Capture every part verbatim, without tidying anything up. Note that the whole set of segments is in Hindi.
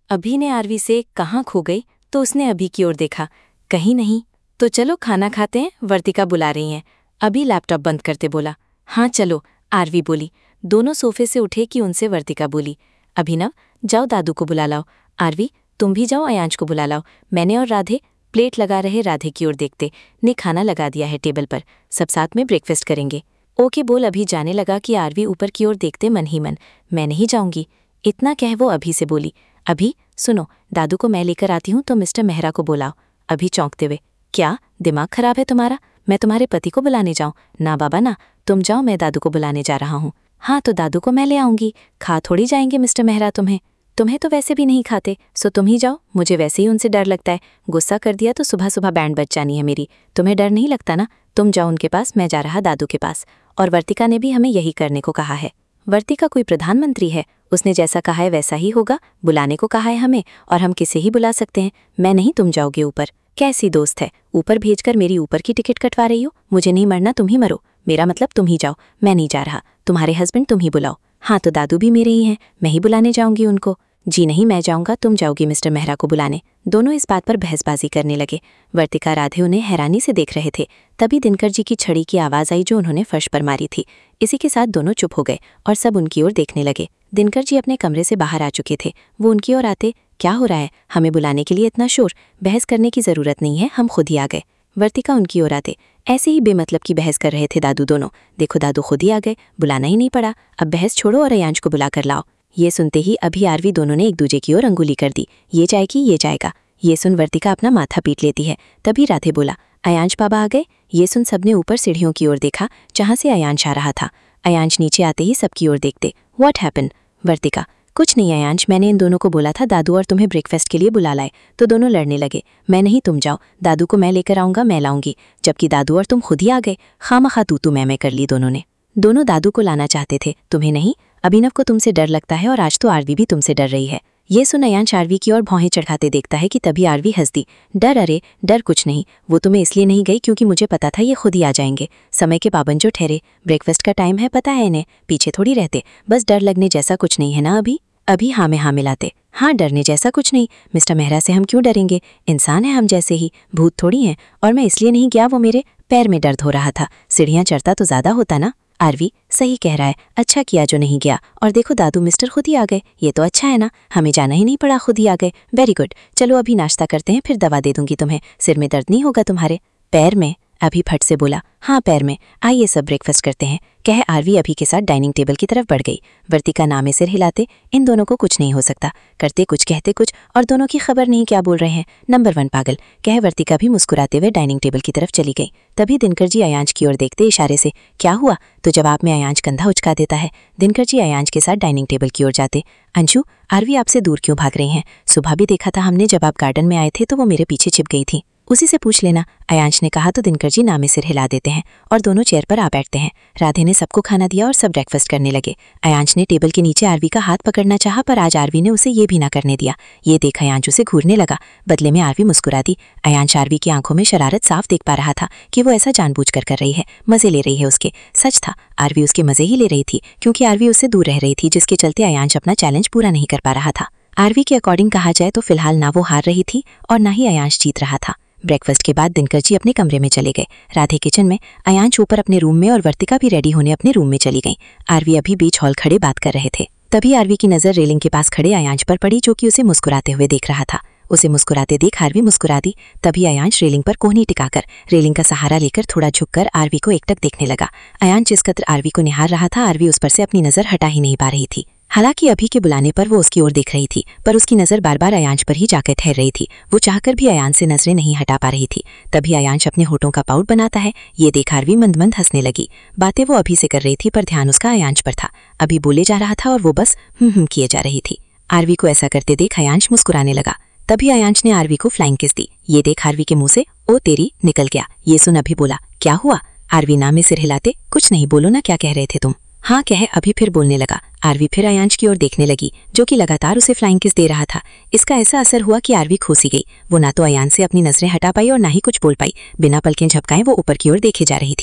अभी ने आरवी से कहाँ खो गई तो उसने अभी की ओर देखा, कहीं नहीं। तो चलो खाना खाते हैं, वर्तिका बुला रही हैं। अभी लैपटॉप बंद करते बोला। हाँ चलो, आरवी बोली। दोनों सोफे से उठे कि उनसे वर्तिका बोली, अभिनव जाओ दादू को बुला लाओ। आरवी तुम भी जाओ, अयांश को बुला लाओ। मैंने और राधे प्लेट लगा रहे राधे की ओर देखते ने खाना लगा दिया है टेबल पर, सब साथ में ब्रेकफास्ट करेंगे। ओके बोल अभी जाने लगा कि आरवी ऊपर की ओर देखते मन ही मन, मैं नहीं जाऊंगी। इतना कह वो अभी से बोली, अभी सुनो, दादू को मैं लेकर आती हूँ तो मिस्टर मेहरा को बुलाओ। अभी चौंकते हुए, क्या दिमाग खराब है तुम्हारा? मैं तुम्हारे पति को बुलाने जाऊँ? ना बाबा ना, तुम जाओ, मैं दादू को बुलाने जा रहा हूँ। हाँ तो दादू को मैं ले आऊंगी, खा थोड़ी जाएंगे मिस्टर मेहरा तुम्हें। तुम्हें तो वैसे भी नहीं खाते, सो तुम ही जाओ, मुझे वैसे ही उनसे डर लगता है। गुस्सा कर दिया तो सुबह सुबह बैंड बज जानी है मेरी। तुम्हें डर नहीं लगता ना? तुम जाओ उनके पास, मैं जा रहा दादू के पास। और वर्तिका ने भी हमें यही करने को कहा है। वर्तिका कोई प्रधानमंत्री है? उसने जैसा कहा है वैसा ही होगा। बुलाने को कहा है हमें और हम किसे ही बुला सकते हैं। मैं नहीं, तुम जाओगे ऊपर। कैसी दोस्त है, ऊपर भेजकर मेरी ऊपर की टिकट कटवा रही हो? मुझे नहीं मरना, तुम ही मरो। मेरा मतलब तुम ही जाओ, मैं नहीं जा रहा। तुम्हारे हस्बैंड तुम ही बुलाओ। हाँ तो दादू भी मेरे ही हैं, मैं ही बुलाने जाऊंगी उनको। जी नहीं, मैं जाऊंगा, तुम जाओगी मिस्टर मेहरा को बुलाने। दोनों इस बात पर बहसबाजी करने लगे। वर्तिका राधे उन्हें हैरानी से देख रहे थे। तभी दिनकर जी की छड़ी की आवाज़ आई जो उन्होंने फर्श पर मारी थी। इसी के साथ दोनों चुप हो गए और सब उनकी ओर देखने लगे। दिनकर जी अपने कमरे से बाहर आ चुके थे। वो उनकी ओर आते, क्या हो रहा है? हमें बुलाने के लिए इतना शोर? बहस करने की ज़रूरत नहीं है, हम खुद ही आ गए। वर्तिका उनकी ओर आते, ऐसे ही बेमतलब की बहस कर रहे थे दादू दोनों। देखो दादू खुद ही आ गए, बुलाना ही नहीं पड़ा। अब बहस छोड़ो और अयांश को बुला कर लाओ। ये सुनते ही अभी आरवी दोनों ने एक दूजे की ओर अंगुली कर दी, ये जाएगी ये जाएगा। ये सुन वर्तिका अपना माथा पीट लेती है। तभी राधे बोला, अयांश बाबा आ गए। ये सुन सबने ऊपर सीढ़ियों की ओर देखा जहाँ से अयांश आ रहा था। अयांश नीचे आते ही सबकी ओर देखते, व्हाट हैपन? वर्तिका, कुछ नहीं अयांश, मैंने इन दोनों को बोला था दादू और तुम्हें ब्रेकफास्ट के लिए बुला लाए, तो दोनों लड़ने लगे। मैं नहीं, तुम जाओ, दादू को मैं लेकर आऊंगा, मैं लाऊंगी। जबकि दादू और तुम खुद ही आ गए। खामखा तू तू मैं मैं कर ली दोनों ने। दोनों दादू को लाना चाहते थे, तुम्हें नहीं। अभिनव को तुमसे डर लगता है और आज तो आरवी भी तुमसे डर रही है। ये सुन अयांश आरवी की ओर भौहें चढ़ाते देखता है कि तभी आरवी हंस दी। डर? अरे डर कुछ नहीं, वो तुम्हें इसलिए नहीं गई क्योंकि मुझे पता था ये खुद ही आ जाएंगे। समय के पाबंद जो ठहरे, ब्रेकफास्ट का टाइम है, पता है इन्हें, पीछे थोड़ी रहते। बस डर लगने जैसा कुछ नहीं है ना अभी? अभी हाँ में हाँ मिलाते। हाँ डरने जैसा कुछ नहीं, मिस्टर मेहरा से हम क्यों डरेंगे? इंसान है हम जैसे ही, भूत थोड़ी हैं। और मैं इसलिए नहीं गया, वो मेरे पैर में दर्द हो रहा था, सीढ़ियाँ चढ़ता तो ज़्यादा होता ना। आरवी सही कह रहा है, अच्छा किया जो नहीं गया। और देखो दादू मिस्टर खुद ही आ गए, ये तो अच्छा है ना, हमें जाना ही नहीं पड़ा, खुद ही आ गए। वेरी गुड, चलो अभी नाश्ता करते हैं, फिर दवा दे दूंगी तुम्हें, सिर में दर्द नहीं होगा तुम्हारे। पैर में? अभी फट से बोला, हाँ पैर में। आइए सब ब्रेकफास्ट करते हैं, कह आरवी अभी के साथ डाइनिंग टेबल की तरफ बढ़ गई। वर्तिका नामे सिर हिलाते, इन दोनों को कुछ नहीं हो सकता, करते कुछ कहते कुछ और दोनों की खबर नहीं क्या बोल रहे हैं, नंबर वन पागल, कह वर्तिका भी मुस्कुराते हुए डाइनिंग टेबल की तरफ चली गई। तभी दिनकर जी अयांश की ओर देखते इशारे से, क्या हुआ? तो जवाब में अयांश कंधा उचका देता है। दिनकर जी अयांश के साथ डाइनिंग टेबल की ओर जाते, अंशु आरवी आपसे दूर क्यों भाग रही हैं? सुबह भी देखा था हमने, जब आप गार्डन में आए थे तो वो मेरे पीछे छिप गई थी, उसी से पूछ लेना, अयांश ने कहा। तो दिनकर जी नामे सिर हिला देते हैं और दोनों चेयर पर आ बैठते हैं। राधे ने सबको खाना दिया और सब ब्रेकफास्ट करने लगे। अयांश ने टेबल के नीचे आरवी का हाथ पकड़ना चाहा, पर आज आरवी ने उसे ये भी ना करने दिया। ये देख अयांश उसे घूरने लगा, बदले में आरवी मुस्कुरा दी। अयांश आरवी की आंखों में शरारत साफ देख पा रहा था कि वो ऐसा जानबूझकर कर रही है, मजे ले रही है उसके। सच था, आरवी उसके मजे ही ले रही थी, क्योंकि आरवी उससे दूर रह रही थी, जिसके चलते अयांश अपना चैलेंज पूरा नहीं कर पा रहा था। आरवी के अकॉर्डिंग कहा जाए तो फिलहाल ना वो हार रही थी और ना ही अयांश जीत रहा था। ब्रेकफास्ट के बाद दिनकर जी अपने कमरे में चले गए, राधे किचन में, अयांश ऊपर अपने रूम में और वर्तिका भी रेडी होने अपने रूम में चली गई। आरवी अभी बीच हॉल खड़े बात कर रहे थे। तभी आरवी की नज़र रेलिंग के पास खड़े अयांश पर पड़ी, जो कि उसे मुस्कुराते हुए देख रहा था। उसे मुस्कुराते देख आरवी मुस्कुरा दी। तभी अयांश रेलिंग पर कोहनी टिकाकर रेलिंग का सहारा लेकर थोड़ा झुककर आरवी को एकटक देखने लगा। अयांश जिस कदर आरवी को निहार रहा था, आरवी उस पर से अपनी नज़र हटा ही नहीं पा रही थी। हालांकि अभी के बुलाने पर वो उसकी ओर देख रही थी, पर उसकी नज़र बार बार अयांश पर ही जाकर ठहर रही थी। वो चाहकर भी अयांश से नजरें नहीं हटा पा रही थी। तभी अयांश अपने होठों का पाउट बनाता है, ये देख आरवी मंद मंद हंसने लगी। बातें वो अभी से कर रही थी, पर ध्यान उसका अयांश पर था। अभी बोले जा रहा था और वो बस हम्म हम्म किए जा रही थी। आरवी को ऐसा करते देख अयांश मुस्कुराने लगा। तभी अयांश ने आरवी को फ्लाइंग किस दी। ये देख आरवी के मुंह से ओ तेरी निकल गया। ये सुन अभी बोला, क्या हुआ? आरवी नाम में सिर हिलाते, कुछ नहीं, बोलो ना क्या कह रहे थे तुम? हाँ कह अभी फिर बोलने लगा। आरवी फिर अयांश की ओर देखने लगी, जो कि लगातार उसे फ्लाइंग किस दे रहा था। इसका ऐसा असर हुआ कि आरवी खोसी गई। वो ना तो अयांश से अपनी नजरें हटा पाई और ना ही कुछ बोल पाई। बिना पलकें झपकाए वो ऊपर की ओर देखे जा रही थी।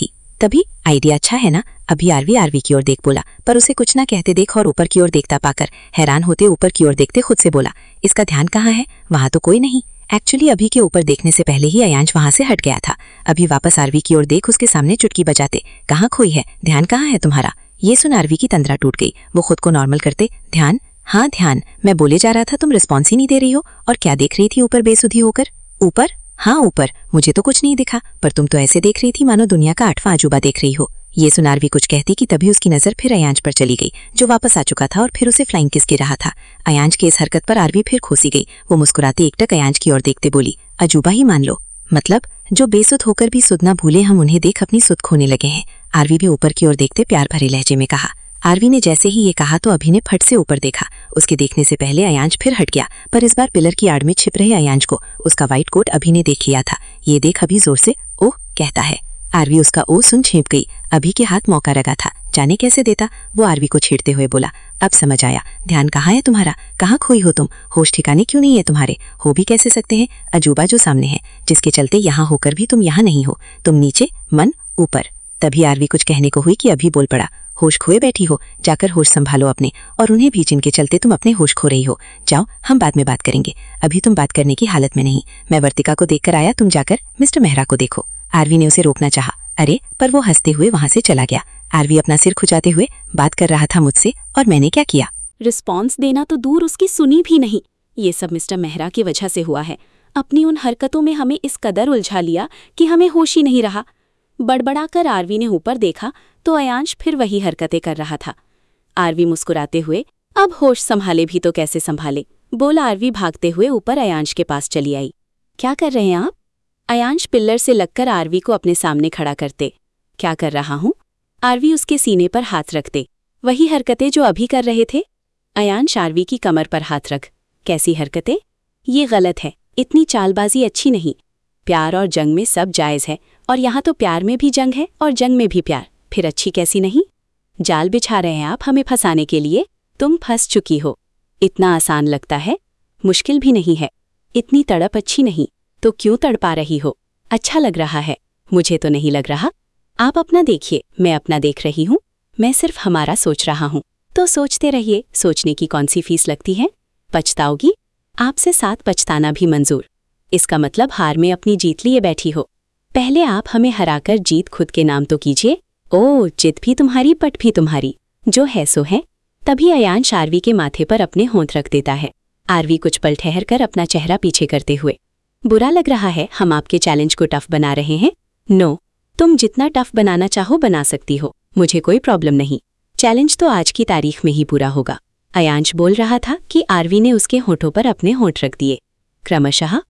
तभी आइडिया अच्छा है ना। अभी आरवी आरवी की ओर देख बोला, पर उसे कुछ ना कहते देख और ऊपर की ओर देखता पाकर हैरान होते ऊपर की ओर देखते खुद से बोला, इसका ध्यान कहाँ है, वहां तो कोई नहीं। एक्चुअली अभी के ऊपर देखने से पहले ही अयांश वहां से हट गया था। अभी वापस आरवी की ओर देख उसके सामने चुटकी बजाते, कहाँ खोई है, ध्यान कहाँ है तुम्हारा। ये सुन आरवी की तंद्रा टूट गई। वो खुद को नॉर्मल करते, ध्यान, हाँ ध्यान, मैं बोले जा रहा था तुम रिस्पॉन्स ही नहीं दे रही हो। और क्या देख रही थी ऊपर बेसुधी होकर। ऊपर? हाँ ऊपर, मुझे तो कुछ नहीं दिखा, पर तुम तो ऐसे देख रही थी मानो दुनिया का आठवां अजूबा देख रही हो। ये सुन आरवी कुछ कहती कि तभी उसकी नजर फिर अयांश पर चली गई, जो वापस आ चुका था और फिर उसे फ्लाइंग किस के रहा था। अयांश के इस हरकत पर आरवी फिर खोसी गई। वो मुस्कुराते एकटक अयांश की ओर देखते बोली, अजूबा ही मान लो, मतलब जो बेसुध होकर भी सुध ना भूले हम उन्हें देख अपनी सुध खोने लगे हैं। आरवी भी ऊपर की ओर देखते प्यार भरे लहजे में कहा। आरवी ने जैसे ही ये कहा तो अभी ने फट से ऊपर देखा। उसके देखने से पहले अयांश फिर हट गया, पर इस बार पिलर की आड़ में छिप रहे अयांश को उसका व्हाइट कोट अभी ने देख लिया था। ये देख अभी जोर से ओह कहता है। आरवी उसका ओ सुन छिप गई। अभी के हाथ मौका लगा था, जाने कैसे देता। वो आरवी को छेड़ते हुए बोला, अब समझ आया, ध्यान कहाँ है तुम्हारा, कहाँ खोई हो तुम, होश ठिकाने क्यों नहीं है तुम्हारे, हो भी कैसे सकते हैं, अजूबा जो सामने है, जिसके चलते यहाँ होकर भी तुम यहाँ नहीं हो, तुम नीचे मन ऊपर। तभी आरवी कुछ कहने को हुई कि अभी बोल पड़ा, होश खोए बैठी हो, जाकर होश संभालो अपने, और उन्हें भी जिनके चलते तुम अपने होश खो रही हो। जाओ, हम बाद में बात करेंगे, अभी तुम बात करने की हालत में नहीं। मैं वर्तिका को देखकर आया, तुम जाकर मिस्टर मेहरा को देखो। आरवी ने उसे रोकना चाहा, अरे पर वो हंसते हुए वहां से चला गया। आरवी अपना सिर खुजाते हुए बात कर रहा था मुझसे, और मैंने क्या किया। रिस्पॉन्स देना तो दूर, उसकी सुनी भी नहीं। ये सब मिस्टर मेहरा की वजह से हुआ है। अपनी उन हरकतों में हमें इस कदर उलझा लिया कि हमें होश ही नहीं रहा। बड़बड़ाकर आरवी ने ऊपर देखा तो अयांश फिर वही हरकतें कर रहा था। आरवी मुस्कुराते हुए, अब होश संभाले भी तो कैसे संभाले, बोला आरवी भागते हुए ऊपर अयांश के पास चली आई। क्या कर रहे हैं आप? अयांश पिल्लर से लगकर आरवी को अपने सामने खड़ा करते। क्या कर रहा हूँ? आरवी उसके सीने पर हाथ रखते, वही हरकतें जो अभी कर रहे थे। अयांश आरवी की कमर पर हाथ रख, कैसी हरकतें? ये गलत है, इतनी चालबाजी अच्छी नहीं। प्यार और जंग में सब जायज़ है, और यहाँ तो प्यार में भी जंग है और जंग में भी प्यार, फिर अच्छी कैसी नहीं? जाल बिछा रहे हैं आप हमें फंसाने के लिए, तुम फंस चुकी हो। इतना आसान लगता है, मुश्किल भी नहीं है। इतनी तड़प अच्छी नहीं तो क्यों तड़पा रही हो? अच्छा लग रहा है, मुझे तो नहीं लग रहा। आप अपना देखिए, मैं अपना देख रही हूँ। मैं सिर्फ हमारा सोच रहा हूँ, तो सोचते रहिए, सोचने की कौन सी फीस लगती है? पछताओगी? आपसे साथ पछताना भी मंजूर। इसका मतलब हार में अपनी जीत लिए बैठी हो। पहले आप हमें हराकर जीत खुद के नाम तो कीजिए। ओ, जिद भी तुम्हारी, पट भी तुम्हारी, जो है सो है। तभी अयांश आरवी के माथे पर अपने होंठ रख देता है। आरवी कुछ पल ठहर कर अपना चेहरा पीछे करते हुए, बुरा लग रहा है हम आपके चैलेंज को टफ बना रहे हैं? नो, तुम जितना टफ बनाना चाहो बना सकती हो, मुझे कोई प्रॉब्लम नहीं। चैलेंज तो आज की तारीख में ही पूरा होगा। अयांश बोल रहा था कि आरवी ने उसके होठों पर अपने होंठ रख दिए। क्रमशः